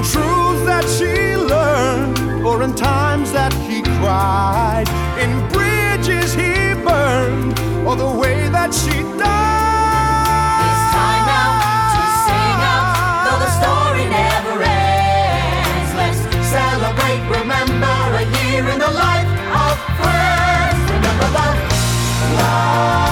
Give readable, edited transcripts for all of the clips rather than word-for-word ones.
truths that she learned, or in times that he cried, in bridges he burned, or the way that she died. It's time now to sing out, though the story never ends. Let's celebrate, remember a year in the life of friends. Remember love, love.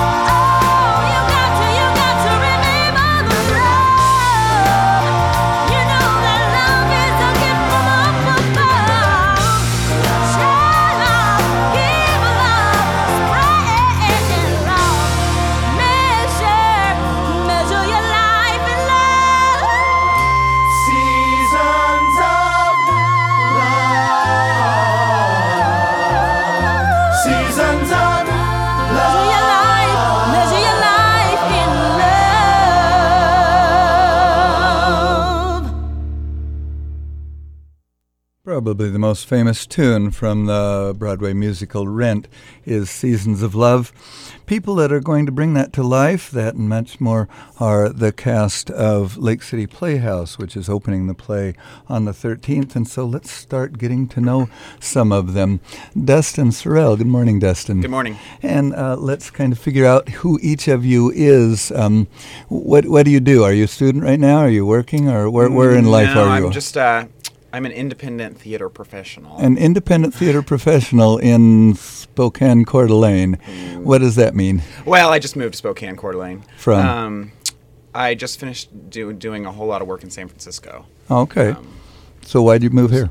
Probably the most famous tune from the Broadway musical Rent is Seasons of Love. People that are going to bring that to life, that and much more, are the cast of Lake City Playhouse, which is opening the play on the 13th. And so let's start getting to know some of them. Dustin Sorrell. Good morning, Dustin. Good morning. And let's kind of figure out who each of you is. What do you do? Are you a student right now? Are you working? Or where in life are you? I'm just... I'm an independent theater professional. An independent theater professional in Spokane, Coeur d'Alene. What does that mean? Well, I just moved to Spokane, Coeur d'Alene. From? I just finished doing a whole lot of work in San Francisco. Okay. So why'd you move here?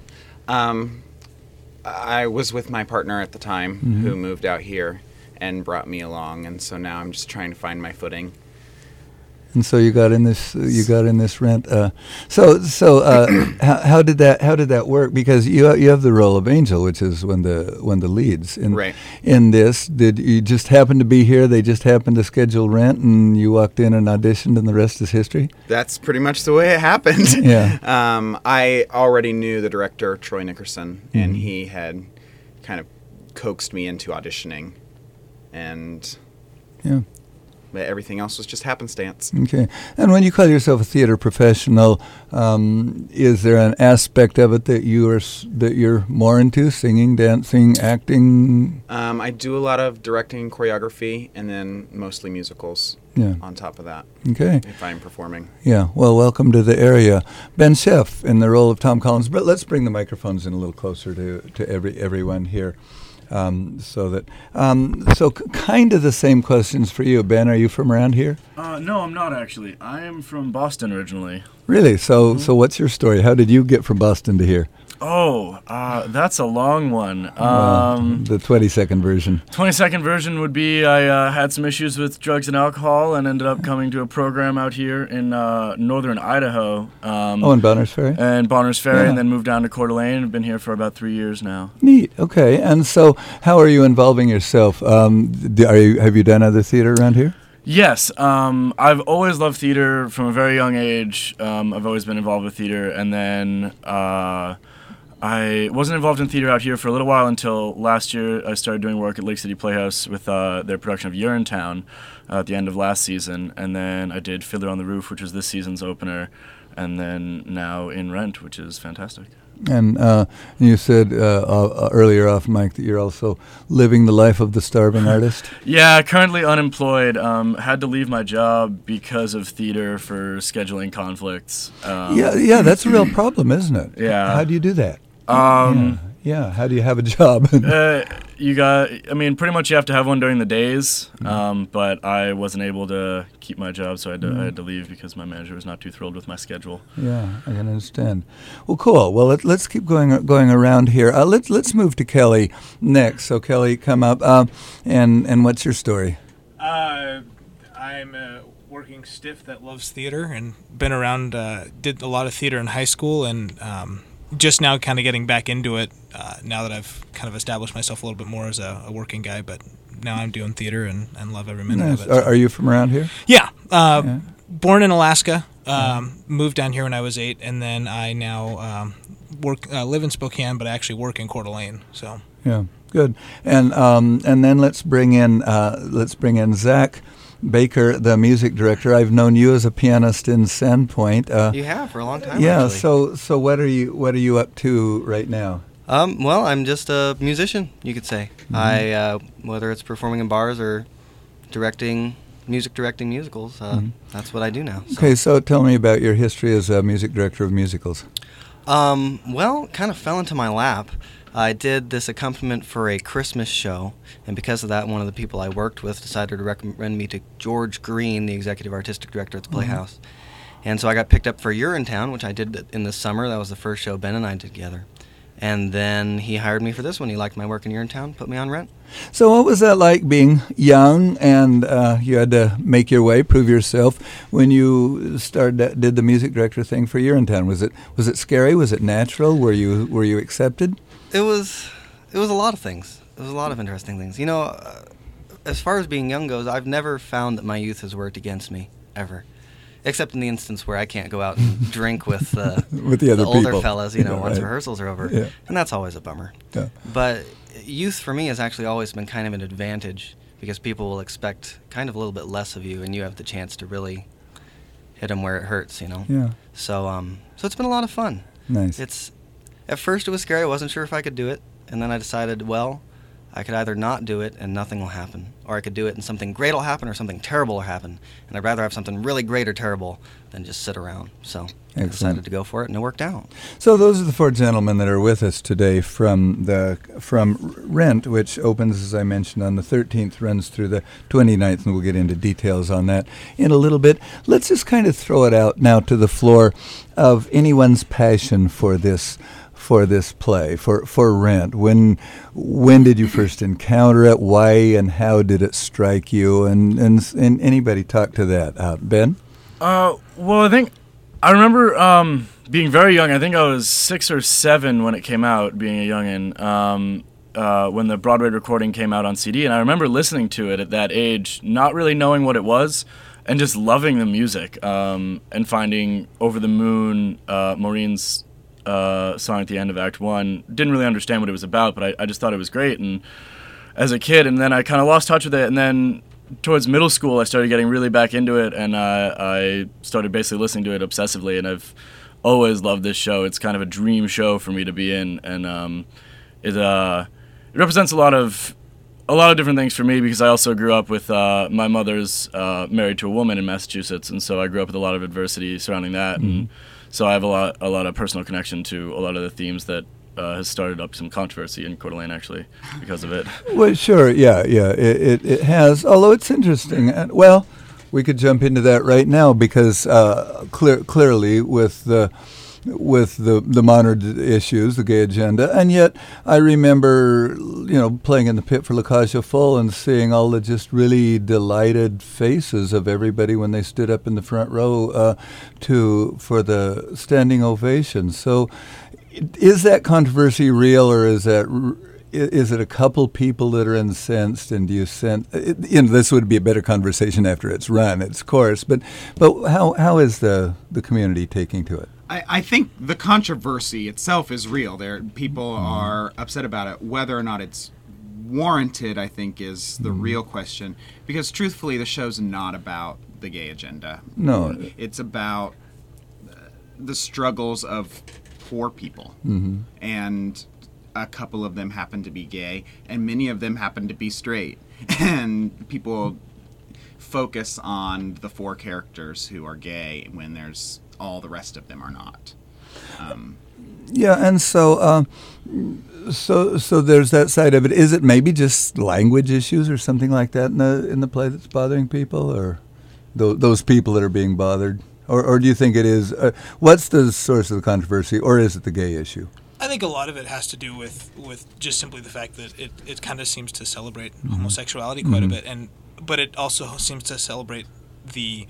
I was with my partner at the time who moved out here and brought me along, and so now I'm just trying to find my footing. And so you got in this Rent. How did that work? Because you have the role of Angel, which is one of the leads. Right. In this, did you just happen to be here? They just happened to schedule Rent, and you walked in and auditioned, and the rest is history. That's pretty much the way it happened. Yeah. I already knew the director, Troy Nickerson, and he had kind of coaxed me into auditioning, and everything else was just happenstance. Okay. And when you call yourself a theater professional, is there an aspect of it that you're more into? Singing, dancing, acting? I do a lot of directing, choreography, and then mostly musicals on top of that. Okay. If I'm performing. Yeah. Well, welcome to the area. Ben Sheff in the role of Tom Collins. But let's bring the microphones in a little closer to everyone here. So kind of the same questions for you. Ben, are you from around here? No, I'm not actually. I am from Boston originally. Really? So what's your story? How did you get from Boston to here? Oh, that's a long one. The 20-second version. 20-second version would be I had some issues with drugs and alcohol and ended up coming to a program out here in northern Idaho. In Bonners Ferry? And Bonners Ferry, and then moved down to Coeur d'Alene. I've been here for about 3 years now. Neat. Okay. And so how are you involving yourself? Have you done other theater around here? Yes, I've always loved theater from a very young age. I've always been involved with theater, and then I wasn't involved in theater out here for a little while until last year. I started doing work at Lake City Playhouse with their production of Urinetown at the end of last season, and then I did Fiddler on the Roof, which was this season's opener, and then now in Rent, which is fantastic. And you said earlier off mic that you're also living the life of the starving artist? Yeah, currently unemployed. Had to leave my job because of theater for scheduling conflicts. Yeah, that's a real problem, isn't it? Yeah. How do you do that? How do you have a job? Pretty much you have to have one during the days, but I wasn't able to keep my job, so I had to leave because my manager was not too thrilled with my schedule. Yeah, I can understand. Well, cool. Well, let's keep going around here. Let's move to Kelly next. So, Kelly, come up, and what's your story? I'm a working stiff that loves theater and been around, did a lot of theater in high school, and just now kind of getting back into it now that I've kind of established myself a little bit more as a working guy, but now I'm doing theater and love every minute of it. Are you from around here? Yeah. Born in Alaska, moved down here when I was 8, and then I now live in Spokane, but I actually work in Coeur d'Alene. So yeah, good. And then let's bring in Zach Baker, the music director. I've known you as a pianist in Sandpoint. You have for a long time. Yeah. Actually. So what are you up to right now? Well, I'm just a musician, you could say. Mm-hmm. I whether it's performing in bars or directing musicals, that's what I do now. So. Okay, so tell me about your history as a music director of musicals. Well, kind of fell into my lap. I did this accompaniment for a Christmas show, and because of that, one of the people I worked with decided to recommend me to George Green, the executive artistic director at the Playhouse. And so I got picked up for Urinetown, which I did in the summer. That was the first show Ben and I did together. And then he hired me for this one. He liked my work in Urinetown, put me on Rent. So what was that like being young and you had to make your way, prove yourself when you did the music director thing for Urinetown? Was it scary? Was it natural? Were you accepted? It was a lot of things. It was a lot of interesting things. You know, as far as being young goes, I've never found that my youth has worked against me, ever. Except in the instance where I can't go out and drink with with the other older people. fellas, once rehearsals are over. Yeah. And that's always a bummer. Yeah. But youth for me has actually always been kind of an advantage because people will expect kind of a little bit less of you and you have the chance to really hit them where it hurts, Yeah. So it's been a lot of fun. Nice. At first it was scary. I wasn't sure if I could do it. And then I decided, well, I could either not do it and nothing will happen, or I could do it and something great will happen or something terrible will happen. And I'd rather have something really great or terrible than just sit around. So I decided to go for it, and it worked out. So those are the four gentlemen that are with us today from Rent, which opens, as I mentioned, on the 13th, runs through the 29th, and we'll get into details on that in a little bit. Let's just kind of throw it out now to the floor of anyone's passion for this play, for Rent. When did you first encounter it? Why and how did it strike you? And anybody talk to that? Ben? Well, I think I remember being very young. I think I was 6 or 7 when it came out, being a youngin', when the Broadway recording came out on CD. And I remember listening to it at that age, not really knowing what it was, and just loving the music, and finding Over the Moon, Maureen's song at the end of Act 1. Didn't really understand what it was about, but I just thought it was great. And as a kid, and then I kind of lost touch with it. And then towards middle school, I started getting really back into it, and I started basically listening to it obsessively. And I've always loved this show. It's kind of a dream show for me to be in, and it represents a lot of different things for me because I also grew up with my mother's married to a woman in Massachusetts, and so I grew up with a lot of adversity surrounding that. Mm-hmm. And so I have a lot of personal connection to a lot of the themes that has started up some controversy in Coeur d'Alene, actually, because of it. Well, sure, yeah, it has. Although it's interesting. Well, we could jump into that right now because clearly with the modern issues, the gay agenda, and yet I remember, playing in the pit for La Cage aux Folles and seeing all the just really delighted faces of everybody when they stood up in the front row for the standing ovation. So, is that controversy real, or is it a couple people that are incensed, and do you sense? This would be a better conversation after it's run its course, but how is the community taking to it? I think the controversy itself is real. People are upset about it. Whether or not it's warranted, I think, is the real question. Because truthfully, the show's not about the gay agenda. No. It's about the struggles of poor people. Mm-hmm. And a couple of them happen to be gay, and many of them happen to be straight. And people focus on the 4 characters who are gay when there's all the rest of them are not. Yeah, and so there's that side of it. Is it maybe just language issues or something like that in the play that's bothering people, or those people that are being bothered, or do you think it is? What's the source of the controversy, or is it the gay issue? I think a lot of it has to do with just simply the fact that it kind of seems to celebrate homosexuality quite a bit, but it also seems to celebrate the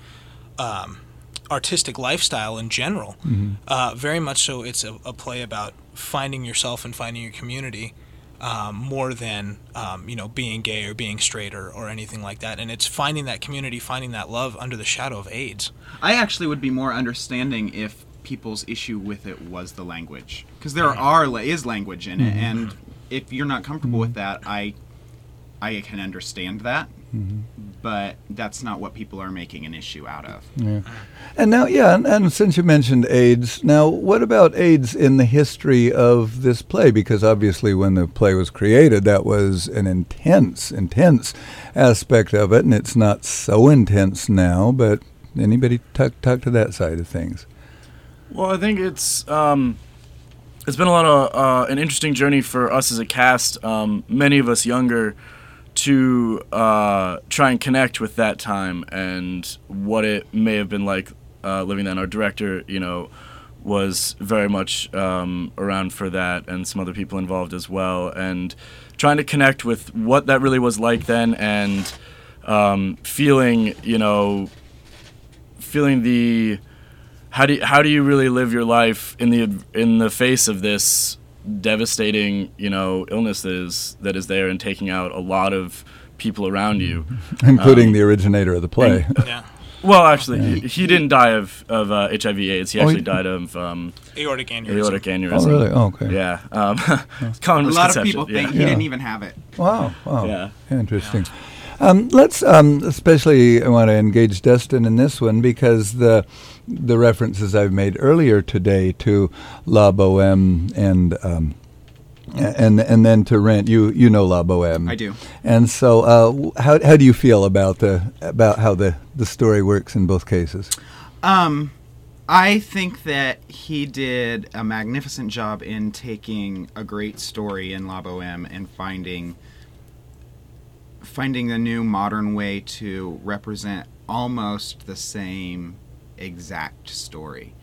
artistic lifestyle in general. Very much so. It's a play about finding yourself and finding your community, more than being gay or being straight or anything like that. And it's finding that community, finding that love under the shadow of AIDS. I actually would be more understanding if people's issue with it was the language, because there is language in it, and if you're not comfortable with that, I can understand that. but that's not what people are making an issue out of. Yeah. And now, and since you mentioned AIDS, now what about AIDS in the history of this play? Because obviously when the play was created, that was an intense aspect of it, and it's not so intense now, but anybody talk to that side of things? Well, I think it's been a lot of an interesting journey for us as a cast, many of us younger, to try and connect with that time and what it may have been like living then. Our director, was very much around for that, and some other people involved as well, and trying to connect with what that really was like then, and feeling the how do you really live your life in the face of this devastating illness that is there and taking out a lot of people around you, including the originator of the play. Yeah. Well, actually, he didn't die of HIV/AIDS. He actually died of aortic aneurysm. Oh, really? Oh, okay. Yeah. Common misconception. A lot of people think yeah. he didn't even have it. Wow. Yeah. Interesting. Let's especially I want to engage Dustin in this one because the references I've made earlier today to La Boheme and then to Rent, you know La Boheme. I do. And so how do you feel about how the story works in both cases? I think that he did a magnificent job in taking a great story in La Boheme and finding a new modern way to represent almost the same exact story.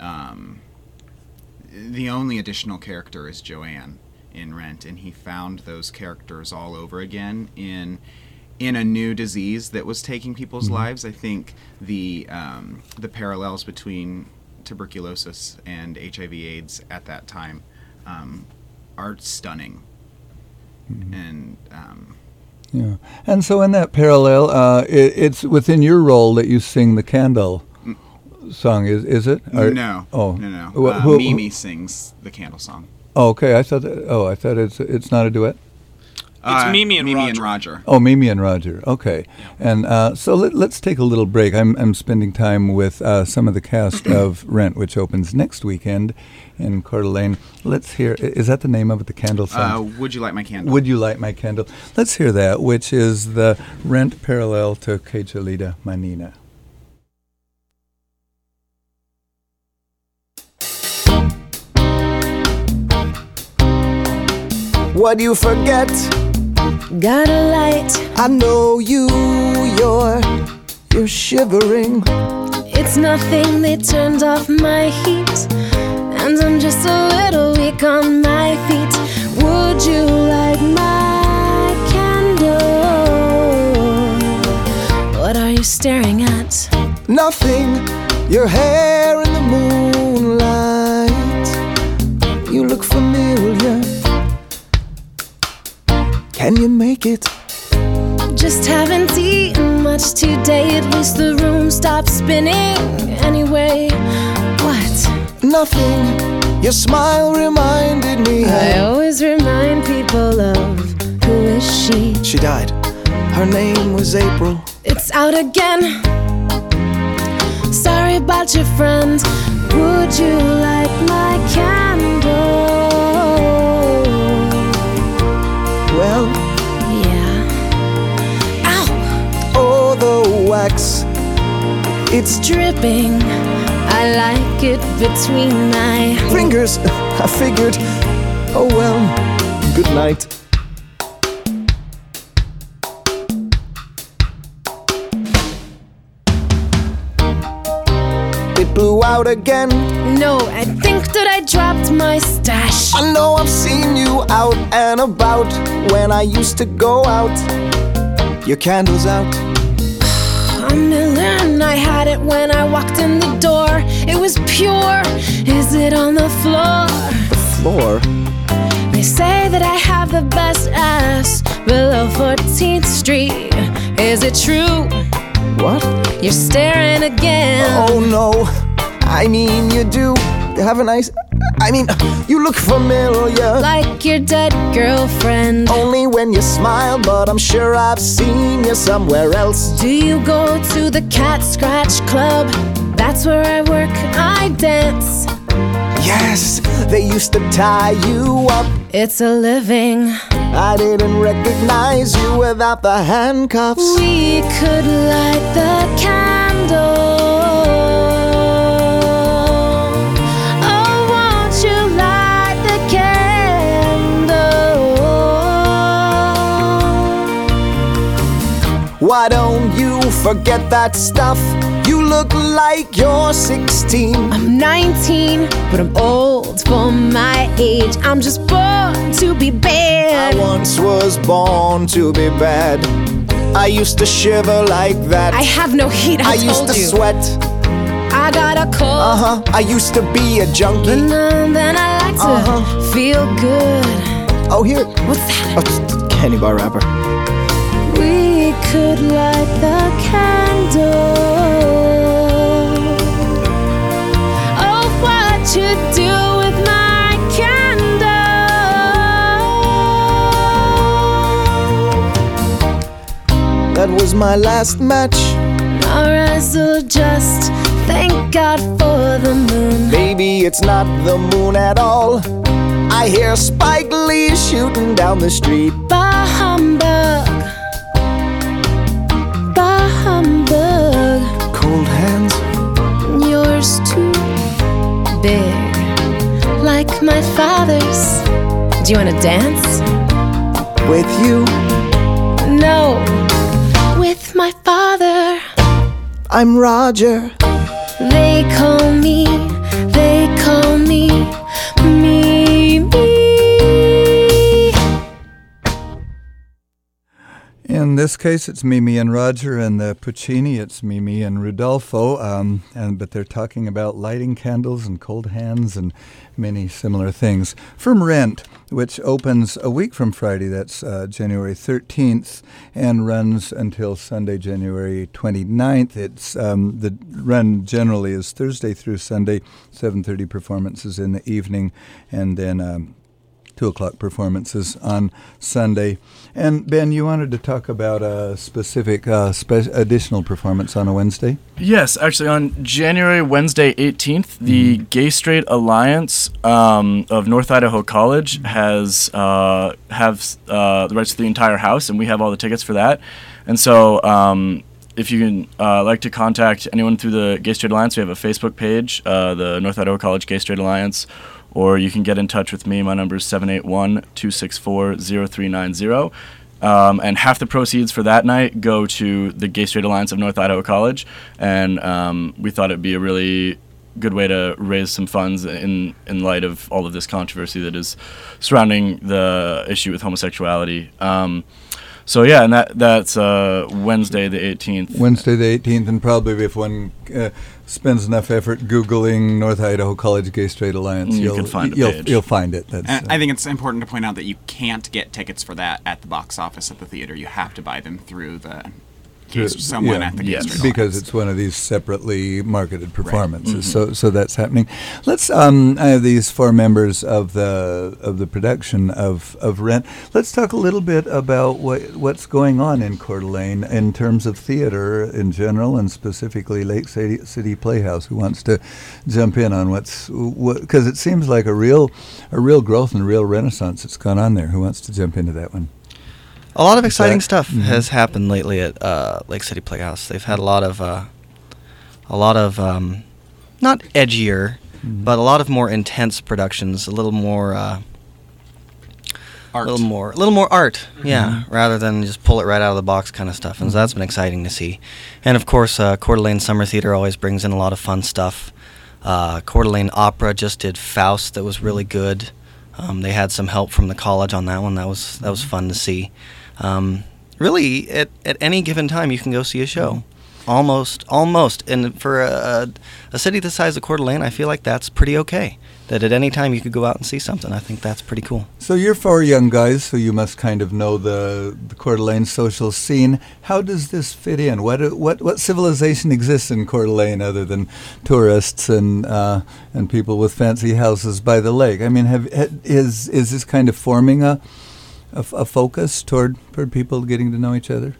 The only additional character is Joanne in Rent, and he found those characters all over again in a new disease that was taking people's lives. I think the parallels between tuberculosis and HIV/AIDS at that time are stunning. And yeah, and so in that parallel, it's within your role that you sing the Candle song, is it? No. Oh, no. Mimi sings the Candle song. Oh, okay. I thought it's not a duet. It's Mimi and Roger. Oh, Mimi and Roger. Okay. Yeah. And so let's take a little break. I'm spending time with some of the cast of Rent, which opens next weekend in Coeur d'Alene. Let's hear. Is that the name of it? The Candle song. Would You Light My Candle? Would You Light My Candle? Let's hear that, which is the Rent parallel to Que Chelida Manina. What do you forget? Got a light. I know you're shivering. It's nothing, they turned off my heat, and I'm just a little weak on my feet. Would you light my candle? What are you staring at? Nothing, your hair in the moonlight. You look familiar. Can you make it? Just haven't eaten much today. At least the room stopped spinning. Anyway, what? Nothing. Your smile reminded me. I always remind people of who is she. She died. Her name was April. It's out again. Sorry about your friends. Would you light my candle? Well, yeah. Ow! Oh, the wax. It's dripping. I like it between my fingers. I figured. Oh well. Good night. It blew out again. No, I think that I dropped my stash. I know I've seen you out and about when I used to go out. Your candle's out. A million. I had it when I walked in the door. It was pure. Is it on the floor? The floor? They say that I have the best ass below 14th Street. Is it true? What? You're staring again. Oh no, I mean you do. have a nice... I mean, you look familiar. Like your dead girlfriend. Only when you smile, but I'm sure I've seen you somewhere else. Do you go to the Cat Scratch Club? That's where I work, I dance. Yes, they used to tie you up. It's a living. I didn't recognize you without the handcuffs. We could light the candle. Oh, won't you light the candle? Why don't you forget that stuff? You look like you're 16. I'm 19, but I'm old for my age. I'm just born to be bad. I once was born to be bad. I used to shiver like that. I have no heat, I used told to you. sweat. I got a cold. I used to be a junkie. But then I like to feel good. Oh, here. What's that? Oh, it's a candy bar wrapper. We could light the candle. Oh, what you do with my candle? That was my last match. Our eyes will just thank God for the moon. Maybe it's not the moon at all. I hear Spike Lee shooting down the street. Bah humbug. Bah humbug. Cold hands. Yours too big, like my father's. Do you wanna dance? With you? No, with my father. I'm Roger. They call me Mimi. In this case, it's Mimi and Roger, and the Puccini, it's Mimi and Rudolfo. But they're talking about lighting candles and cold hands and many similar things. From Rent, which opens a week from Friday, that's January 13th, and runs until Sunday, January 29th. It's the run generally is Thursday through Sunday, 7:30 performances in the evening, and then 2 o'clock performances on Sunday. And Ben, you wanted to talk about a specific additional performance on a Wednesday? Yes, actually on Wednesday 18th, the Gay Straight Alliance of North Idaho College has the rights to the entire house, and we have all the tickets for that. And so if you can like to contact anyone through the Gay Straight Alliance, we have a Facebook page, the North Idaho College Gay Straight Alliance, or you can get in touch with me. My number is 781-264-0390. And half the proceeds for that night go to the Gay Straight Alliance of North Idaho College. And we thought it'd be a really good way to raise some funds in light of all of this controversy that is surrounding the issue with homosexuality. So yeah, and that's Wednesday the 18th. Wednesday the 18th, and probably if one spends enough effort Googling North Idaho College Gay Straight Alliance, you'll find the page. You'll find it. I think it's important to point out that you can't get tickets for that at the box office at the theater. You have to buy them through someone at the Gay Straight Alliance. Because it's one of these separately marketed performances. Right. So that's happening. Let's I have these 4 members of the production of Rent. Let's talk a little bit about what's going on in Coeur d'Alene in terms of theater in general, and specifically Lake City Playhouse. Who wants to jump in on because it seems like a real growth and a real renaissance that's gone on there. Who wants to jump into that one? A lot of exciting stuff has happened lately at Lake City Playhouse. They've had a lot of not edgier, but a lot of more intense productions. A little more art. A little more art. Yeah, rather than just pull it right out of the box kind of stuff. And so that's been exciting to see. And of course, Coeur d'Alene Summer Theater always brings in a lot of fun stuff. Coeur d'Alene Opera just did Faust, that was really good. They had some help from the college on that one. That was fun to see. Really, at any given time, you can go see a show. almost. And for a city the size of Coeur d'Alene, I feel like that's pretty okay. That at any time you could go out and see something. I think that's pretty cool. So you're 4 young guys, so you must kind of know the Coeur d'Alene social scene. How does this fit in? What civilization exists in Coeur d'Alene other than tourists and people with fancy houses by the lake? I mean, is this kind of forming a focus toward people getting to know each other?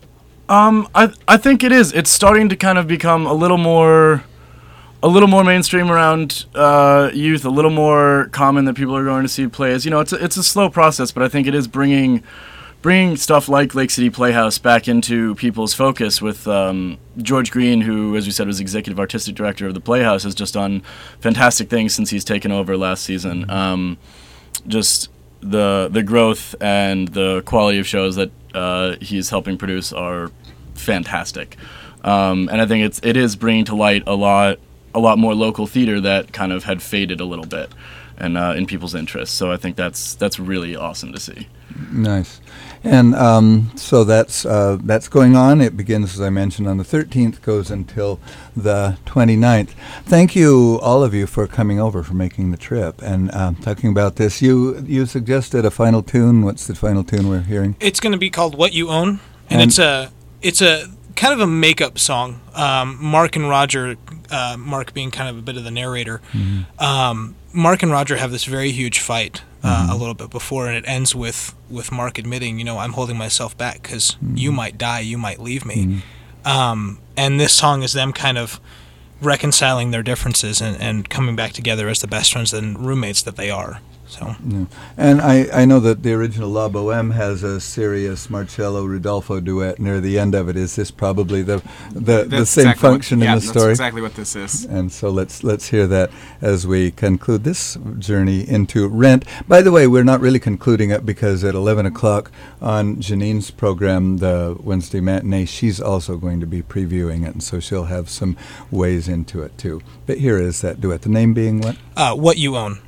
I think it is. It's starting to kind of become a little more mainstream around youth, a little more common that people are going to see plays. You know, it's a slow process, but I think it is bringing stuff like Lake City Playhouse back into people's focus with George Green, who, as we said, was executive artistic director of the Playhouse, has just done fantastic things since he's taken over last season. Just the growth and the quality of shows that he's helping produce are fantastic. And I think it is bringing to light a lot more local theater that kind of had faded a little bit and in people's interests. So I think that's really awesome to see. Nice. And so that's going on. It begins, as I mentioned, on the 13th, goes until the 29th. Thank you, all of you, for coming over, for making the trip and talking about this. You suggested a final tune. What's the final tune we're hearing? It's going to be called What You Own, and it's a kind of a makeup song. Mark and Roger, Mark being kind of a bit of the narrator, Mark and Roger have this very huge fight a little bit before, and it ends with Mark admitting, I'm holding myself back because you might die, you might leave me. And this song is them kind of reconciling their differences and coming back together as the best friends and roommates that they are. So. Yeah. And I know that the original La Boheme has a serious Marcello Rudolfo duet near the end of it. Is this probably the same exactly function in the story? That's exactly what this is. And so let's hear that as we conclude this journey into Rent. By the way, we're not really concluding it because at 11 o'clock on Janine's program, the Wednesday matinee, she's also going to be previewing it, and so she'll have some ways into it too. But here is that duet. The name being what? What You Own.